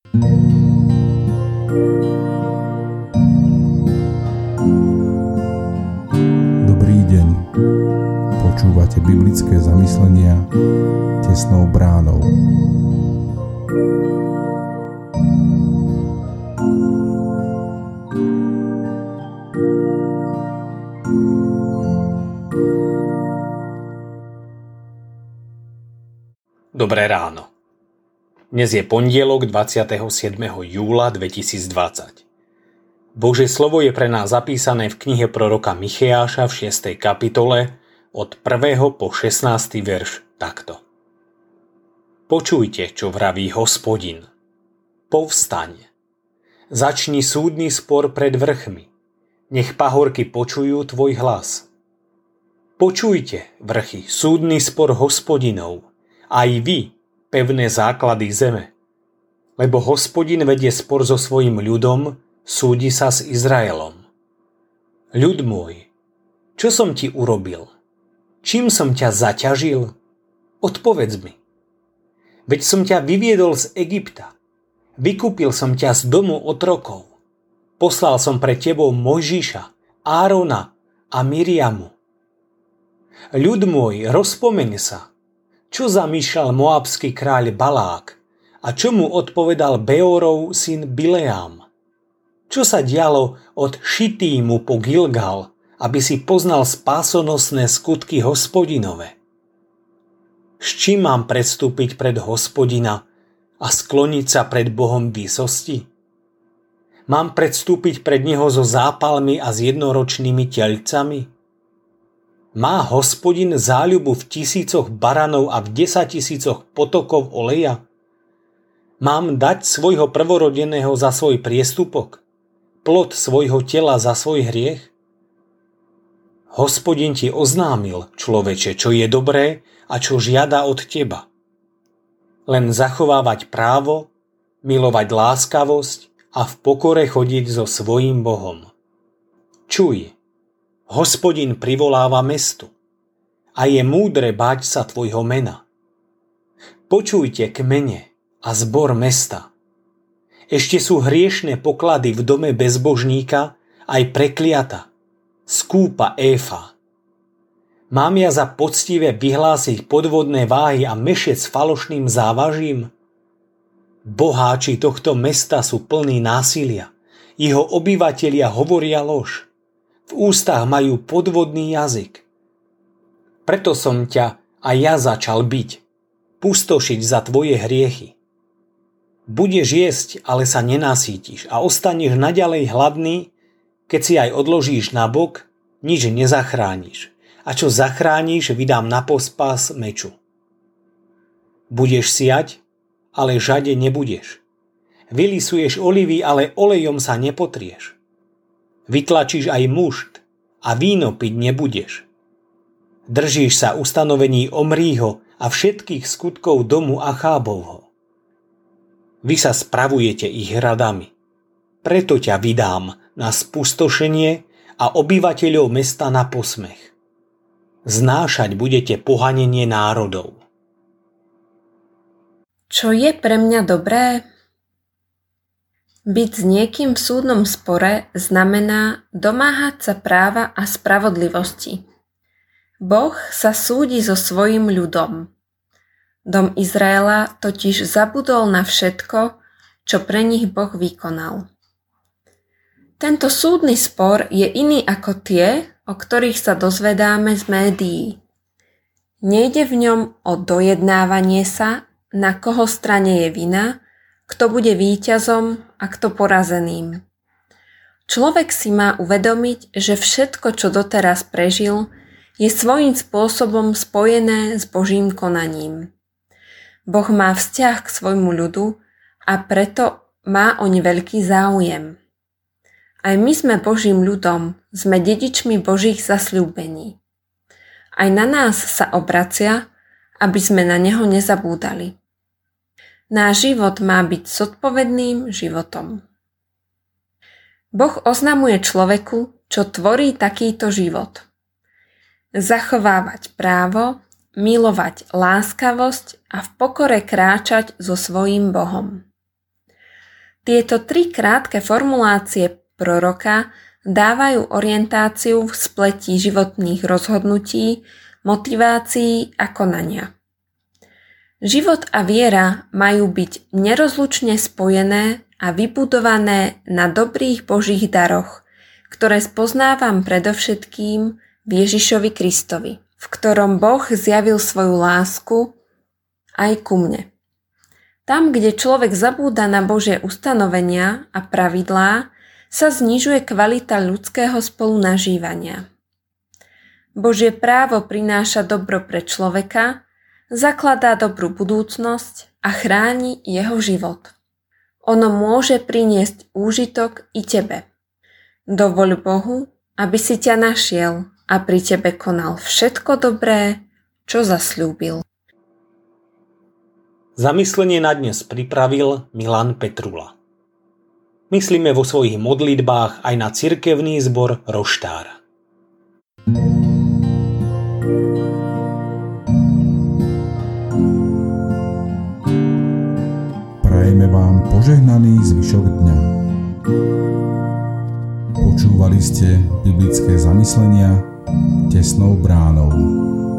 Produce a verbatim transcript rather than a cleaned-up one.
Dobrý deň. Počúvate biblické zamyslenia tesnou bránou. Dobré ráno. Dnes je pondelok dvadsiateho siedmeho júla dvetisícdvadsať. Božie slovo je pre nás zapísané v knihe proroka Micheáša v šiestej kapitole od prvého po šestnásty verš takto. Počujte, čo vraví Hospodin. Povstaň. Začni súdny spor pred vrchmi. Nech pahorky počujú tvoj hlas. Počujte, vrchy, súdny spor Hospodinov. Aj vy, pevné základy zeme. Lebo Hospodin vedie spor so svojím ľudom, súdi sa s Izraelom. Ľud môj, čo som ti urobil? Čím som ťa zaťažil? Odpovedz mi. Veď som ťa vyviedol z Egypta. Vykúpil som ťa z domu otrokov. Poslal som pre tebou Mojžiša, Árona a Miriamu. Ľud môj, rozpomeň sa. Čo zamýšľal moabský kráľ Balák a čo mu odpovedal Beorov syn Bileám? Čo sa dialo od Šitímu po Gilgal, aby si poznal spásonosné skutky Hospodinove? S čím mám predstúpiť pred Hospodina a skloniť sa pred Bohom výsosti? Mám predstúpiť pred Neho so zápalmi a s jednoročnými teľcami? Má Hospodin záľubu v tisícoch baranov a v desaťtisícoch potokov oleja? Mám dať svojho prvorodeného za svoj priestupok? Plod svojho tela za svoj hriech? Hospodin ti oznámil, človeče, čo je dobré a čo žiada od teba. Len zachovávať právo, milovať láskavosť a v pokore chodiť so svojím Bohom. Čuj, Hospodin privoláva mestu a je múdre báť sa tvojho mena. Počujte kmene a zbor mesta. Ešte sú hriešne poklady v dome bezbožníka aj prekliata, skúpa Éfa. Mám ja za poctivé vyhlásiť podvodné váhy a mešec s falošným závažím? Boháči tohto mesta sú plní násilia, jeho obyvatelia hovoria lož. V ústach majú podvodný jazyk. Preto som ťa aj ja začal byť, pustošiť za tvoje hriechy. Budeš jesť, ale sa nenasítiš a ostaneš naďalej hladný, keď si aj odložíš na bok, nič nezachrániš. A čo zachrániš, vydám na pospas meču. Budeš siať, ale žade nebudeš. Vylisuješ olivy, ale olejom sa nepotrieš. Vytlačíš aj mušt a víno piť nebudeš. Držíš sa ustanovení Omrího a všetkých skutkov domu Achábovho. Vy sa spravujete ich radami. Preto ťa vydám na spustošenie a obyvateľov mesta na posmech. Znášať budete pohanenie národov. Čo je pre mňa dobré? Byť s niekým v súdnom spore znamená domáhať sa práva a spravodlivosti. Boh sa súdi so svojím ľudom. Dom Izraela totiž zabudol na všetko, čo pre nich Boh vykonal. Tento súdny spor je iný ako tie, o ktorých sa dozvedáme z médií. Nejde v ňom o dojednávanie sa, na koho strane je vina, kto bude víťazom a kto porazeným. Človek si má uvedomiť, že všetko, čo doteraz prežil, je svojím spôsobom spojené s Božím konaním. Boh má vzťah k svojmu ľudu a preto má oň veľký záujem. Aj my sme Božím ľudom, sme dedičmi Božích zasľúbení. Aj na nás sa obracia, aby sme na neho nezabúdali. Náš život má byť zodpovedným životom. Boh oznamuje človeku, čo tvorí takýto život. Zachovávať právo, milovať láskavosť a v pokore kráčať so svojím Bohom. Tieto tri krátke formulácie proroka dávajú orientáciu v spletí životných rozhodnutí, motivácií a konania. Život a viera majú byť nerozlučne spojené a vybudované na dobrých Božích daroch, ktoré spoznávam predovšetkým v Ježišovi Kristovi, v ktorom Boh zjavil svoju lásku aj ku mne. Tam, kde človek zabúda na Božie ustanovenia a pravidlá, sa znižuje kvalita ľudského spolunažívania. Božie právo prináša dobro pre človeka, zakladá dobrú budúcnosť a chráni jeho život. Ono môže priniesť úžitok i tebe. Dovoľ Bohu, aby si ťa našiel a pri tebe konal všetko dobré, čo zasľúbil. Zamyslenie na dnes pripravil Milan Petrula. Myslíme vo svojich modlitbách aj na cirkevný zbor Roštár. Prajeme vám požehnaný zvyšok dňa. Počúvali ste biblické zamyslenia Tesnou bránou.